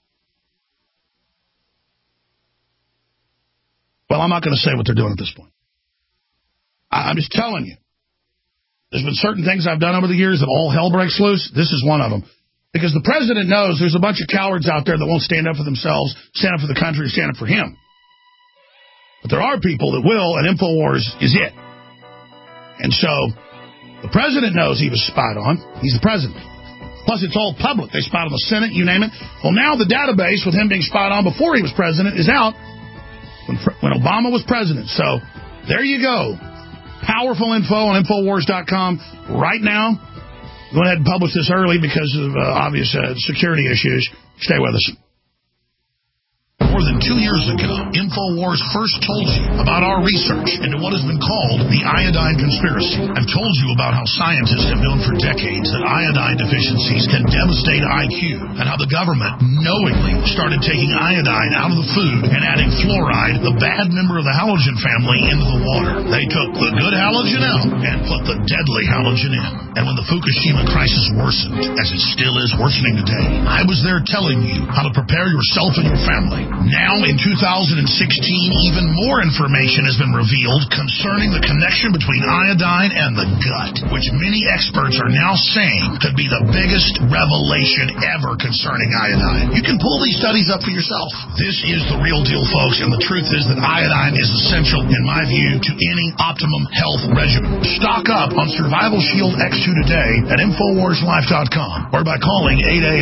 Well, I'm not going to say what they're doing at this point. I'm just telling you. There's been certain things I've done over the years that all hell breaks loose. This is one of them. Because the president knows there's a bunch of cowards out there that won't stand up for themselves, stand up for the country, stand up for him. But there are people that will, and InfoWars is it. And so the president knows he was spied on. He's the president. Plus, it's all public. They spied on the Senate, you name it. Well, now the database with him being spied on before he was president is out when Obama was president. So there you go. Powerful info on Infowars.com right now. Go ahead and publish this early because of obvious security issues. Stay with us. More than 2 years ago, InfoWars first told you about our research into what has been called the iodine conspiracy. I've told you about how scientists have known for decades that iodine deficiencies can devastate IQ, and how the government knowingly started taking iodine out of the food and adding fluoride, the bad member of the halogen family, into the water. They took the good halogen out and put the deadly halogen in. And when the Fukushima crisis worsened, as it still is worsening today, I was there telling you how to prepare yourself and your family. Now, in 2016, even more information has been revealed concerning the connection between iodine and the gut, which many experts are now saying could be the biggest revelation ever concerning iodine. You can pull these studies up for yourself. This is the real deal, folks, and the truth is that iodine is essential, in my view, to any optimum health regimen. Stock up on Survival Shield X2 today at InfoWarsLife.com or by calling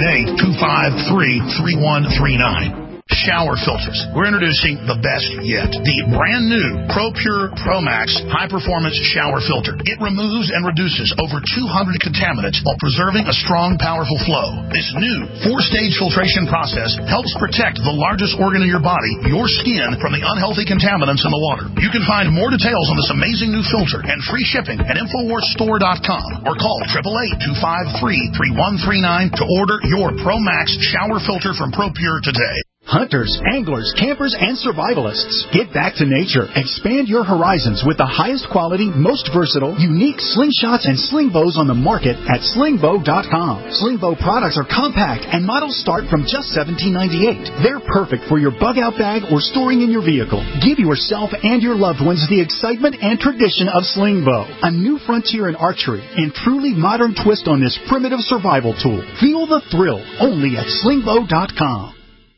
888-253-3139. Shower filters. We're introducing the best yet. The brand new ProPure ProMax high-performance shower filter. It removes and reduces over 200 contaminants while preserving a strong, powerful flow. This new 4-stage filtration process helps protect the largest organ in your body, your skin, from the unhealthy contaminants in the water. You can find more details on this amazing new filter and free shipping at InfoWarsStore.com or call 888-253-3139 to order your ProMax shower filter from ProPure today. Hunters, anglers, campers, and survivalists. Get back to nature. Expand your horizons with the highest quality, most versatile, unique slingshots and sling bows on the market at slingbow.com. Slingbow products are compact and models start from just $17.98. They're perfect for your bug-out bag or storing in your vehicle. Give yourself and your loved ones the excitement and tradition of Slingbow, a new frontier in archery and truly modern twist on this primitive survival tool. Feel the thrill only at slingbow.com.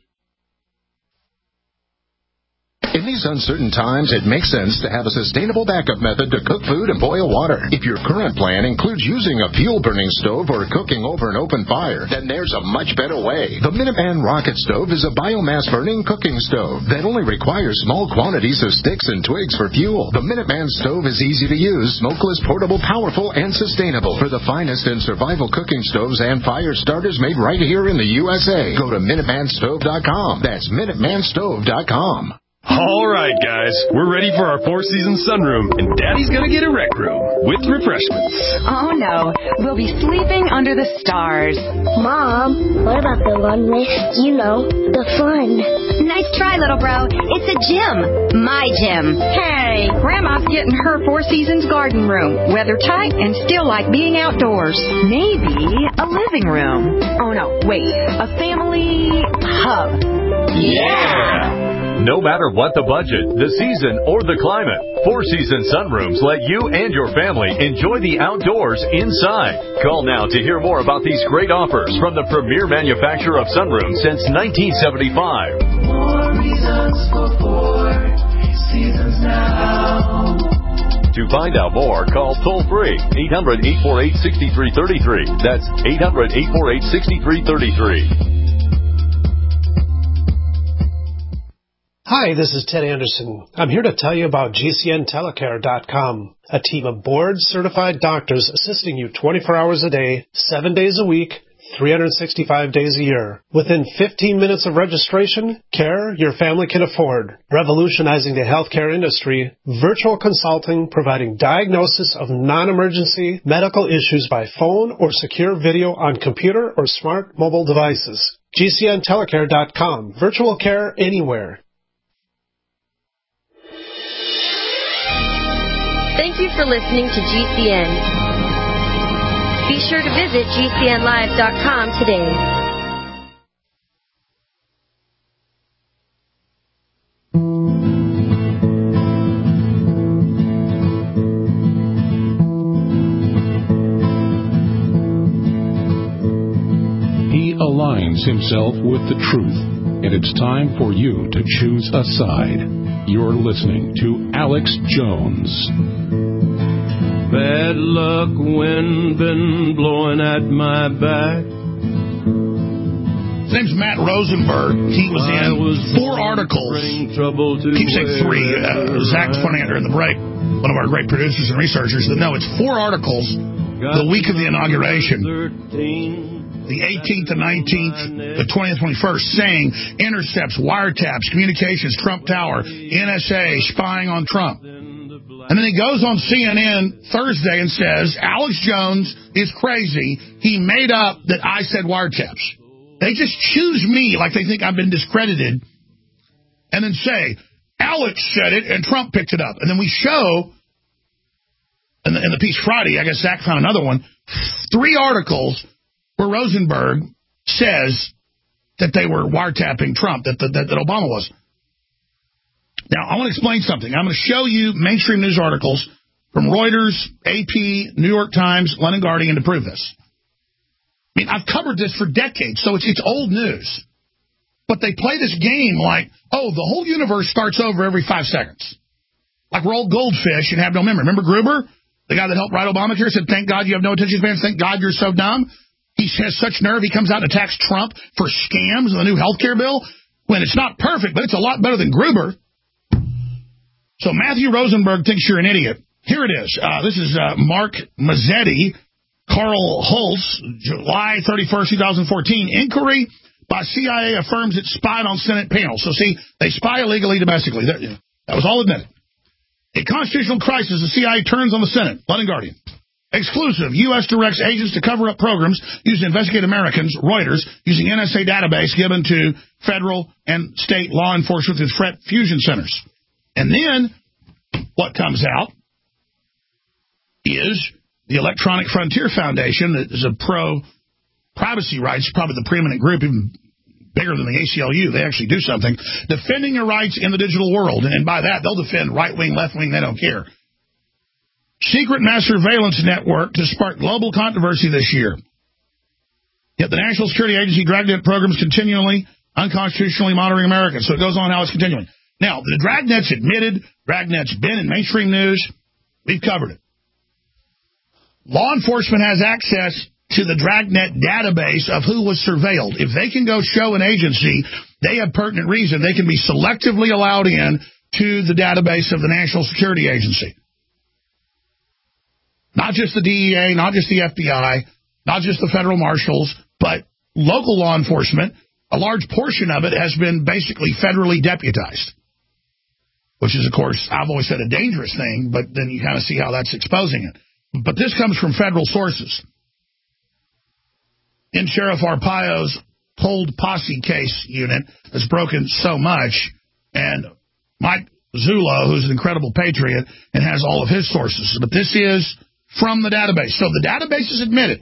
In these uncertain times, it makes sense to have a sustainable backup method to cook food and boil water. If your current plan includes using a fuel-burning stove or cooking over an open fire, then there's a much better way. The Minuteman Rocket Stove is a biomass-burning cooking stove that only requires small quantities of sticks and twigs for fuel. The Minuteman Stove is easy to use, smokeless, portable, powerful, and sustainable. For the finest in survival cooking stoves and fire starters made right here in the USA, go to MinutemanStove.com. That's MinutemanStove.com. All right, guys, we're ready for our four-season sunroom, and Daddy's gonna get a rec room with refreshments. Oh, no. We'll be sleeping under the stars. Mom, what about the one with, the fun? Nice try, little bro. It's a gym. My gym. Hey, Grandma's getting her Four Seasons garden room. Weather tight and still like being outdoors. Maybe a living room. Oh, no, wait. A family hub. Yeah! No matter what the budget, the season, or the climate, Four Seasons Sunrooms let you and your family enjoy the outdoors inside. Call now to hear more about these great offers from the premier manufacturer of sunrooms since 1975. More reasons for Four Seasons now. To find out more, call toll-free 800-848-6333. That's 800-848-6333. Hi, this is Ted Anderson. I'm here to tell you about GCNTelecare.com, a team of board-certified doctors assisting you 24 hours a day, 7 days a week, 365 days a year. Within 15 minutes of registration, care your family can afford. Revolutionizing the healthcare industry, virtual consulting providing diagnosis of non-emergency medical issues by phone or secure video on computer or smart mobile devices. GCNTelecare.com, virtual care anywhere. Thank you for listening to GCN. Be sure to visit GCNlive.com today. He aligns himself with the truth, and it's time for you to choose a side. You're listening to Alex Jones. Bad luck, wind been blowing at my back. His name's Matt Rosenberg. He was in 4 articles. Keep saying 3. Zach Fernander in the break, one of our great producers and researchers. No, it's 4 articles the week of the inauguration. The 18th, the 19th, the 20th, 21st, saying intercepts, wiretaps, communications, Trump Tower, NSA, spying on Trump. And then he goes on CNN Thursday and says, Alex Jones is crazy. He made up that I said wiretaps. They just choose me like they think I've been discredited and then say, Alex said it and Trump picked it up. And then we show, in the piece Friday, I guess Zach found another one, 3 articles where Rosenberg says that they were wiretapping Trump, that Obama was. Now, I want to explain something. I'm going to show you mainstream news articles from Reuters, AP, New York Times, London Guardian to prove this. I mean, I've covered this for decades, so it's old news. But they play this game like, oh, the whole universe starts over every 5 seconds. Like we're all goldfish and have no memory. Remember Gruber, the guy that helped write Obamacare, said, thank God you have no attention span, thank God you're so dumb. He has such nerve, he comes out and attacks Trump for scams in the new health care bill, when it's not perfect, but it's a lot better than Gruber. So Matthew Rosenberg thinks you're an idiot. Here it is. This is Mark Mazzetti, Carl Holtz, July 31st, 2014. Inquiry by CIA affirms it spied on Senate panel. So, see, they spy illegally domestically. That was all admitted. A constitutional crisis, the CIA turns on the Senate. London Guardian. Exclusive. U.S. directs agents to cover up programs used to investigate Americans, Reuters, using NSA database given to federal and state law enforcement through threat fusion centers. And then what comes out is the Electronic Frontier Foundation, that is a pro-privacy rights, probably the preeminent group, even bigger than the ACLU. They actually do something. Defending your rights in the digital world. And by that, they'll defend right-wing, left-wing, they don't care. Secret mass surveillance network to spark global controversy this year. Yet the National Security Agency Dragnet programs continually, unconstitutionally monitoring Americans. So it goes on how it's continuing. Now, the Dragnet's admitted. Dragnet's been in mainstream news. We've covered it. Law enforcement has access to the Dragnet database of who was surveilled. If they can go show an agency, they have pertinent reason. They can be selectively allowed in to the database of the National Security Agency. Not just the DEA, not just the FBI, not just the federal marshals, but local law enforcement. A large portion of it has been basically federally deputized, which is, of course, I've always said a dangerous thing, but then you kind of see how that's exposing it. But this comes from federal sources. In Sheriff Arpaio's cold posse case unit that's broken so much, and Mike Zullo, who's an incredible patriot and has all of his sources. But this is from the database. So the database is admitted.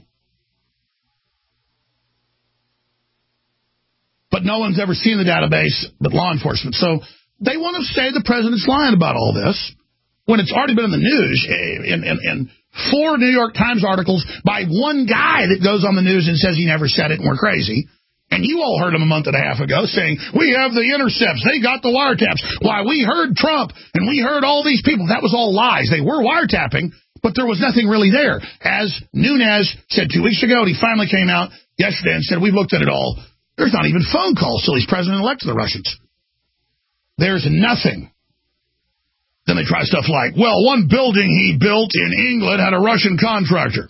But no one's ever seen the database but law enforcement. So they want to say the president's lying about all this when it's already been in the news in 4 New York Times articles by one guy that goes on the news and says he never said it and we're crazy. And you all heard him a month and a half ago saying, we have the intercepts, they got the wiretaps. Why, we heard Trump and we heard all these people. That was all lies. They were wiretapping, but there was nothing really there. As Nunes said 2 weeks ago, and he finally came out yesterday and said, we've looked at it all. There's not even phone calls till he's president-elect to the Russians. There's nothing. Then they try stuff like, well, one building he built in England had a Russian contractor.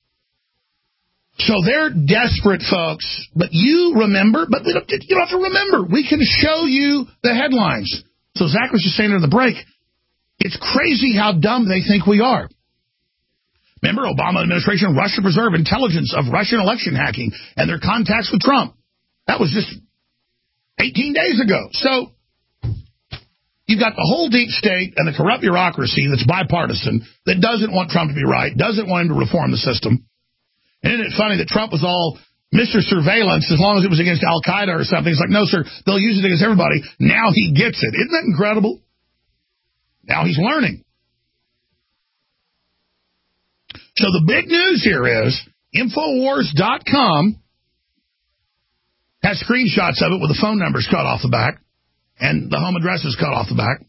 So they're desperate, folks. But you remember, but you don't have to remember. We can show you the headlines. So Zach was just saying during the break, it's crazy how dumb they think we are. Remember, Obama administration rushed to preserve intelligence of Russian election hacking and their contacts with Trump. That was just 18 days ago. So you've got the whole deep state and the corrupt bureaucracy that's bipartisan that doesn't want Trump to be right, doesn't want him to reform the system. And isn't it funny that Trump was all Mr. Surveillance as long as it was against Al-Qaeda or something? It's like, no, sir, they'll use it against everybody. Now he gets it. Isn't that incredible? Now he's learning. So the big news here is Infowars.com has screenshots of it with the phone numbers cut off the back and the home addresses cut off the back.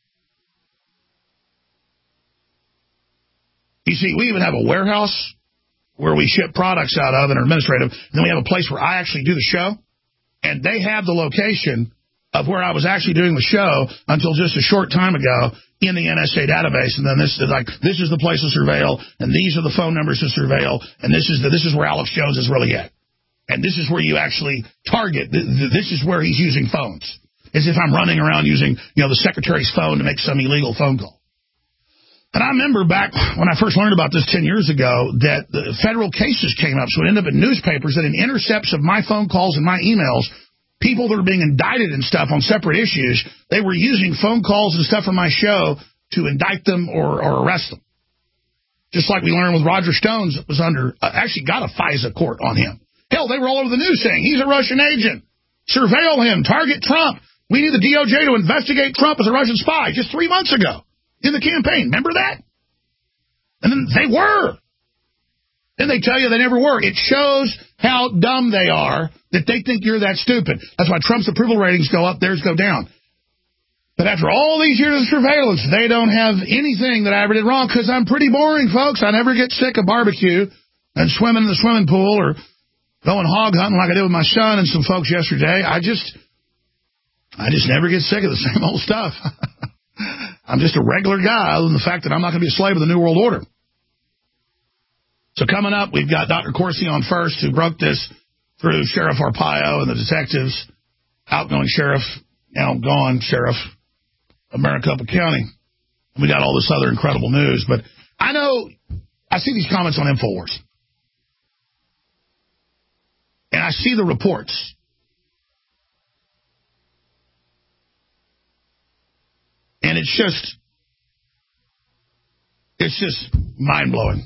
You see, we even have a warehouse where we ship products out of and are administrative. And then we have a place where I actually do the show. And they have the location of where I was actually doing the show until just a short time ago in the NSA database. And then this is the place to surveil, and these are the phone numbers to surveil, and this is where Alex Jones is really at. And this is where you actually target. This is where he's using phones. As if I'm running around using, the secretary's phone to make some illegal phone call. And I remember back when I first learned about this 10 years ago that the federal cases came up. So it ended up in newspapers that in intercepts of my phone calls and my emails, people that were being indicted and stuff on separate issues, they were using phone calls and stuff from my show to indict them or arrest them. Just like we learned with Roger Stone's was actually got a FISA court on him. Hell, they were all over the news saying he's a Russian agent. Surveil him. Target Trump. We need the DOJ to investigate Trump as a Russian spy just 3 months ago in the campaign. Remember that? And then they were. Then they tell you they never were. It shows how dumb they are that they think you're that stupid. That's why Trump's approval ratings go up, theirs go down. But after all these years of surveillance, they don't have anything that I ever did wrong because I'm pretty boring, folks. I never get sick of barbecue and swimming in the swimming pool or going hog hunting like I did with my son and some folks yesterday. I just never get sick of the same old stuff. I'm just a regular guy, other than the fact that I'm not going to be a slave of the New World Order. So coming up, we've got Dr. Corsi on first, who broke this through Sheriff Arpaio and the detectives, outgoing sheriff, now gone sheriff of Maricopa County. We got all this other incredible news. But I know, I see these comments on InfoWars. And I see the reports. And it's just mind-blowing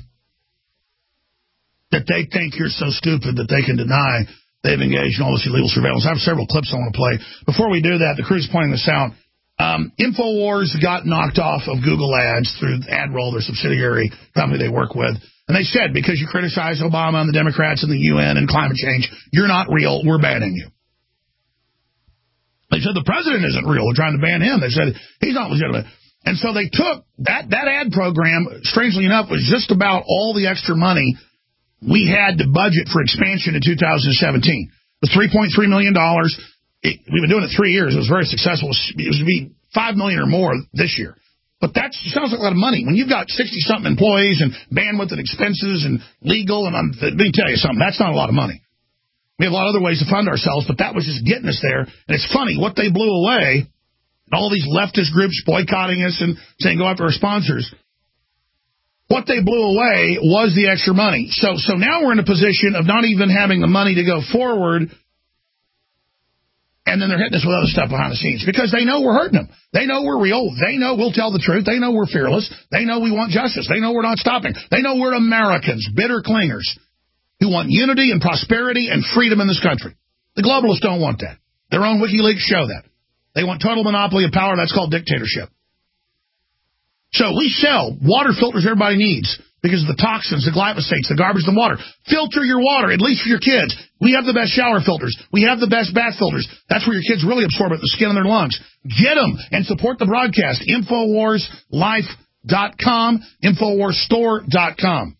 that they think you're so stupid that they can deny they've engaged in all this illegal surveillance. I have several clips I want to play. Before we do that, the crew's pointing this out. InfoWars got knocked off of Google Ads through AdRoll, their subsidiary company they work with. And they said, because you criticize Obama and the Democrats and the UN and climate change, you're not real, we're banning you. They said the president isn't real, we're trying to ban him. They said he's not legitimate. And so they took that ad program, strangely enough, was just about all the extra money we had to budget for expansion in 2017. It was $3.3 million. We've been doing it 3 years. It was very successful. It was to be $5 million or more this year. But that sounds like a lot of money. When you've got 60-something employees and bandwidth and expenses and legal, and let me tell you something, that's not a lot of money. We have a lot of other ways to fund ourselves, but that was just getting us there. And it's funny, what they blew away, all these leftist groups boycotting us and saying go after our sponsors, what they blew away was the extra money. So now we're in a position of not even having the money to go forward, and then they're hitting us with other stuff behind the scenes because they know we're hurting them. They know we're real. They know we'll tell the truth. They know we're fearless. They know we want justice. They know we're not stopping. They know we're Americans, bitter clingers, who want unity and prosperity and freedom in this country. The globalists don't want that. Their own WikiLeaks show that. They want total monopoly of power. That's called dictatorship. So we sell water filters everybody needs because of the toxins, the glyphosates, the garbage in the water. Filter your water, at least for your kids. We have the best shower filters. We have the best bath filters. That's where your kids really absorb it, the skin in their lungs. Get them and support the broadcast. InfoWarsLife.com, InfoWarsStore.com.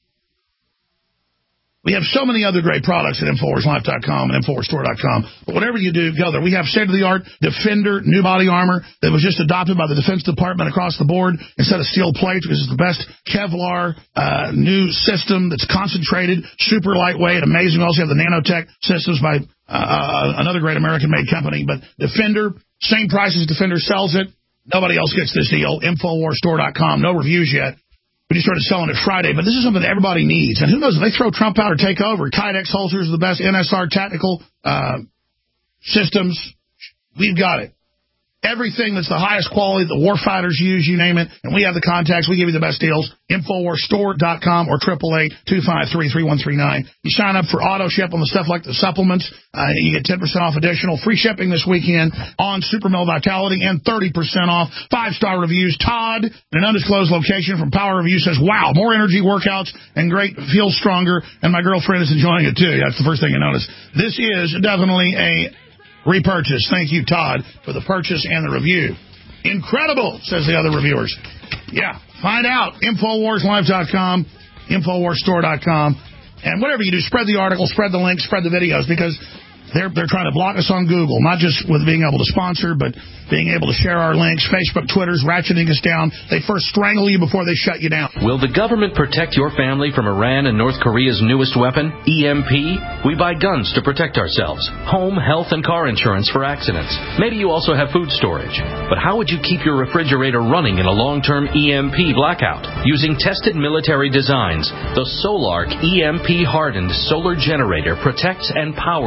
We have so many other great products at InfoWarsLife.com and InfoWarsStore.com. But whatever you do, go there. We have state-of-the-art Defender new body armor that was just adopted by the Defense Department across the board instead of steel plate, which is the best Kevlar new system that's concentrated, super lightweight, amazing. We also have the nanotech systems by another great American-made company. But Defender, same price as Defender sells it. Nobody else gets this deal. InfoWarsStore.com. No reviews yet. We just started selling it Friday, but this is something that everybody needs. And who knows, if they throw Trump out or take over, Kydex holsters are the best NSR tactical systems. We've got it. Everything that's the highest quality, the warfighters use, you name it, and we have the contacts. We give you the best deals. InfoWarsStore.com or 888-253-3139. You sign up for auto ship on the stuff like the supplements. You get 10% off additional. Free shipping this weekend on Super Male Vitality and 30% off. 5-star reviews. Todd, in an undisclosed location from Power Review, says, wow, more energy workouts and great, feels stronger, and my girlfriend is enjoying it too. That's the first thing you notice. This is definitely a repurchase. Thank you, Todd, for the purchase and the review. Incredible, says the other reviewers. Yeah, find out. InfoWarsLife.com, InfoWarsStore.com. And whatever you do, spread the article, spread the links, spread the videos, because they're trying to block us on Google, not just with being able to sponsor, but being able to share our links. Facebook, Twitter's ratcheting us down. They first strangle you before they shut you down. Will the government protect your family from Iran and North Korea's newest weapon, EMP? We buy guns to protect ourselves, home, health, and car insurance for accidents. Maybe you also have food storage. But how would you keep your refrigerator running in a long-term EMP blackout? Using tested military designs, the Solarc EMP-hardened solar generator protects and powers your critical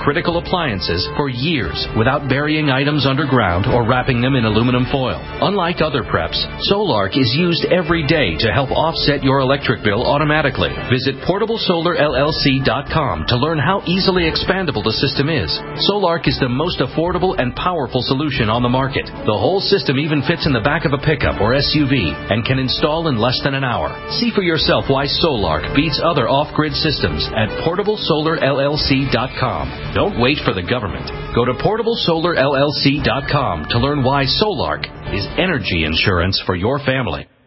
critical appliances for years without burying items underground or wrapping them in aluminum foil. Unlike other preps, Solark is used every day to help offset your electric bill automatically. Visit PortableSolarLLC.com to learn how easily expandable the system is. Solark is the most affordable and powerful solution on the market. The whole system even fits in the back of a pickup or SUV and can install in less than an hour. See for yourself why Solark beats other off-grid systems at PortableSolarLLC.com. Don't wait for the government. Go to PortableSolarLLC.com to learn why Solark is energy insurance for your family.